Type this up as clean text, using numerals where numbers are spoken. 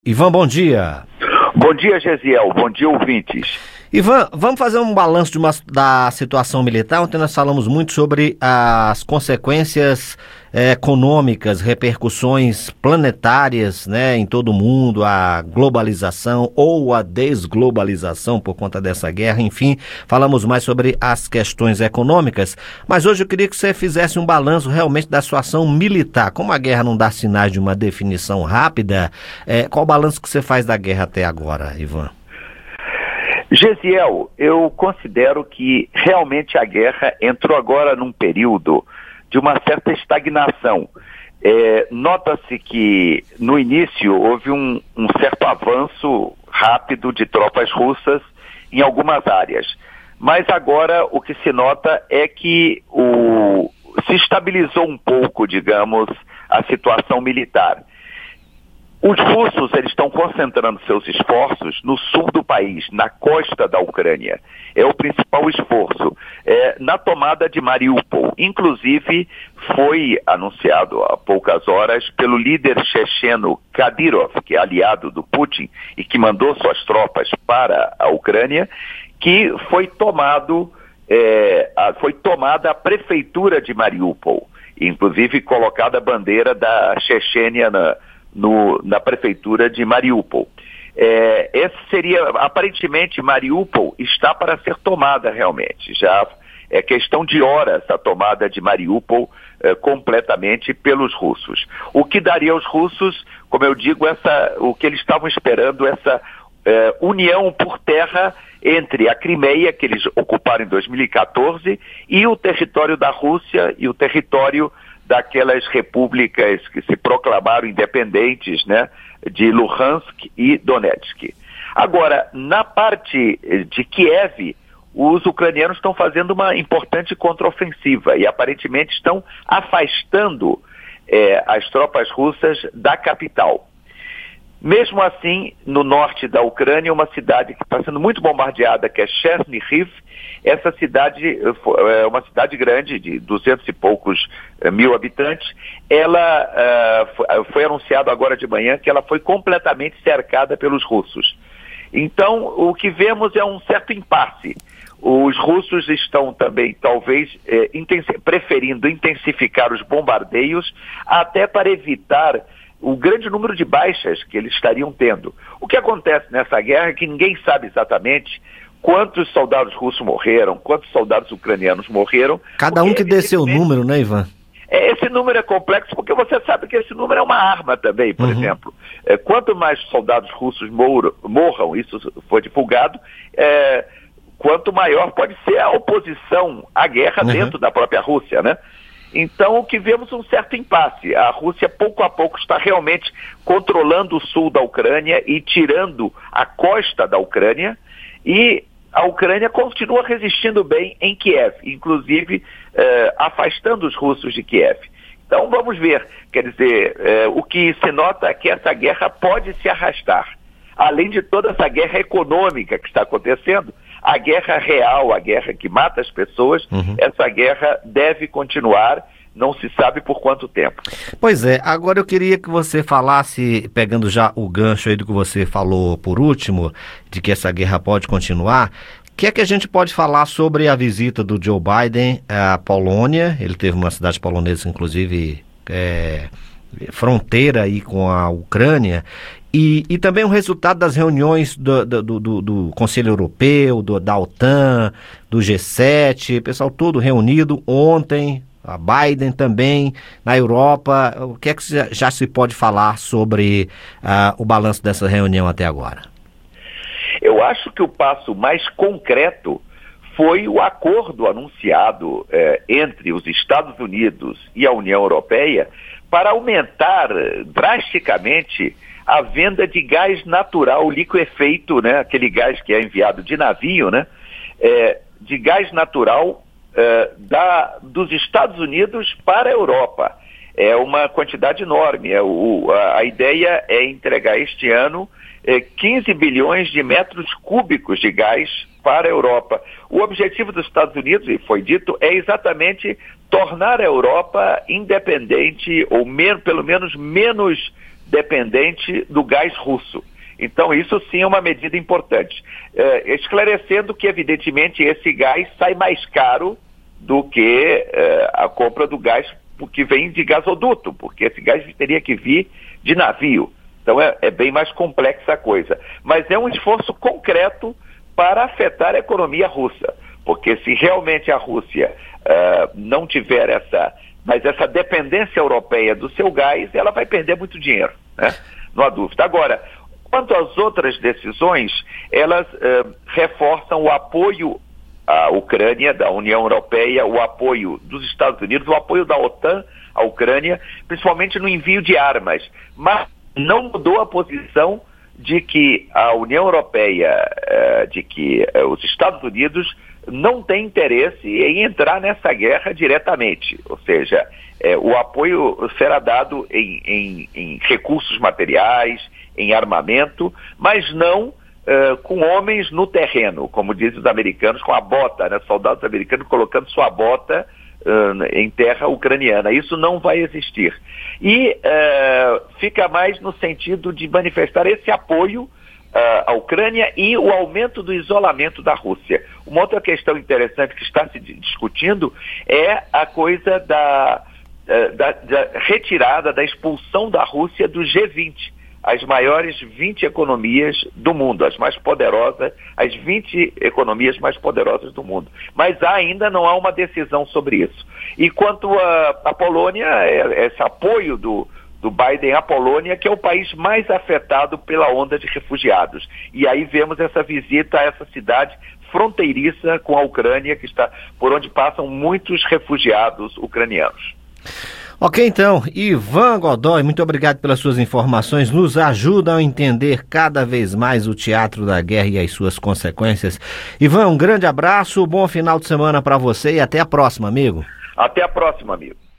Ivan, bom dia. Bom dia, Gesiel. Bom dia, ouvintes. Ivan, vamos fazer um balanço da situação militar. Ontem nós falamos muito sobre as consequências econômicas, repercussões planetárias, né, em todo o mundo, a globalização ou a desglobalização por conta dessa guerra. Enfim, falamos mais sobre as questões econômicas, mas hoje eu queria que você fizesse um balanço realmente da situação militar. Como a guerra não dá sinais de uma definição rápida, qual o balanço que você faz da guerra até agora, Ivan? Gesiel, eu considero que realmente a guerra entrou agora num período de uma certa estagnação. Nota-se que no início houve um certo avanço rápido de tropas russas em algumas áreas, mas agora o que se nota é que se estabilizou um pouco, digamos, a situação militar. Os russos eles estão concentrando seus esforços no sul do país, na costa da Ucrânia. É o principal esforço. Na tomada de Mariupol. Inclusive, foi anunciado há poucas horas pelo líder checheno Kadyrov, que é aliado do Putin e que mandou suas tropas para a Ucrânia, que foi tomada a prefeitura de Mariupol. Inclusive, colocada a bandeira da Chechênia na prefeitura de Mariupol. Aparentemente, Mariupol está para ser tomada realmente. Já é questão de horas a tomada de Mariupol completamente pelos russos. O que daria aos russos, como eu digo, o que eles estavam esperando, essa união por terra entre a Crimeia, que eles ocuparam em 2014, e o território da Rússia e o território daquelas repúblicas que se proclamaram independentes, né, de Luhansk e Donetsk. Agora, na parte de Kiev, os ucranianos estão fazendo uma importante contraofensiva e aparentemente estão afastando as tropas russas da capital. Mesmo assim, no norte da Ucrânia, uma cidade que está sendo muito bombardeada, que é Chernihiv. Essa cidade é uma cidade grande, de 200 e poucos mil habitantes. Ela foi anunciado agora de manhã que ela foi completamente cercada pelos russos. Então, o que vemos é um certo impasse. Os russos estão também, talvez, preferindo intensificar os bombardeios até para evitar o grande número de baixas que eles estariam tendo. O que acontece nessa guerra é que ninguém sabe exatamente quantos soldados russos morreram, quantos soldados ucranianos morreram. Cada um que dê seu número, né, Ivan? Esse número é complexo porque você sabe que esse número é uma arma também, por exemplo. Quanto mais soldados russos morram, isso foi divulgado, quanto maior pode ser a oposição à guerra dentro da própria Rússia, né? Então, o que vemos é um certo impasse. A Rússia, pouco a pouco, está realmente controlando o sul da Ucrânia e tirando a costa da Ucrânia, e a Ucrânia continua resistindo bem em Kiev, inclusive afastando os russos de Kiev. Então, vamos ver. Quer dizer, o que se nota é que essa guerra pode se arrastar. Além de toda essa guerra econômica que está acontecendo, a guerra real, a guerra que mata as pessoas, essa guerra deve continuar, não se sabe por quanto tempo. Pois é, agora eu queria que você falasse, pegando já o gancho aí do que você falou por último, de que essa guerra pode continuar, o que é que a gente pode falar sobre a visita do Joe Biden à Polônia? Ele teve uma cidade polonesa, inclusive, fronteira aí com a Ucrânia, e também o resultado das reuniões do Conselho Europeu, da OTAN, do G7, pessoal todo reunido ontem, a Biden também, na Europa. O que é que já se pode falar sobre o balanço dessa reunião até agora? Eu acho que o passo mais concreto foi o acordo anunciado entre os Estados Unidos e a União Europeia para aumentar drasticamente a venda de gás natural liquefeito, né, aquele gás que é enviado de navio, né, de gás natural dos Estados Unidos para a Europa. É uma quantidade enorme. A ideia é entregar este ano 15 bilhões de metros cúbicos de gás para a Europa. O objetivo dos Estados Unidos, e foi dito, é exatamente tornar a Europa independente ou pelo menos menos dependente do gás russo. Então, isso sim é uma medida importante. Esclarecendo que, evidentemente, esse gás sai mais caro do que a compra do gás que vem de gasoduto, porque esse gás teria que vir de navio. Então, é bem mais complexa a coisa. Mas é um esforço concreto para afetar a economia russa, porque se realmente a Rússia não tiver essa dependência europeia do seu gás, ela vai perder muito dinheiro, né? Não há dúvida. Agora, quanto às outras decisões, elas reforçam o apoio à Ucrânia, da União Europeia, o apoio dos Estados Unidos, o apoio da OTAN à Ucrânia, principalmente no envio de armas. Mas não mudou a posição de que a União Europeia, de que os Estados Unidos não têm interesse em entrar nessa guerra diretamente. Ou seja, o apoio será dado em recursos materiais, em armamento, mas não com homens no terreno, como dizem os americanos, com a bota, né? Soldados americanos colocando sua bota em terra ucraniana. Isso não vai existir. E fica mais no sentido de manifestar esse apoio à Ucrânia e o aumento do isolamento da Rússia. Uma outra questão interessante que está se discutindo é a coisa da retirada, da expulsão da Rússia do G20, as maiores 20 economias do mundo, as mais poderosas, as 20 economias mais poderosas do mundo. Mas ainda não há uma decisão sobre isso. E quanto à Polônia, esse apoio do Biden à Polônia, que é o país mais afetado pela onda de refugiados. E aí vemos essa visita a essa cidade fronteiriça com a Ucrânia, que está por onde passam muitos refugiados ucranianos. Ok, então, Ivan Godoy, muito obrigado pelas suas informações, nos ajudam a entender cada vez mais o teatro da guerra e as suas consequências. Ivan, um grande abraço, bom final de semana para você e até a próxima, amigo. Até a próxima, amigo.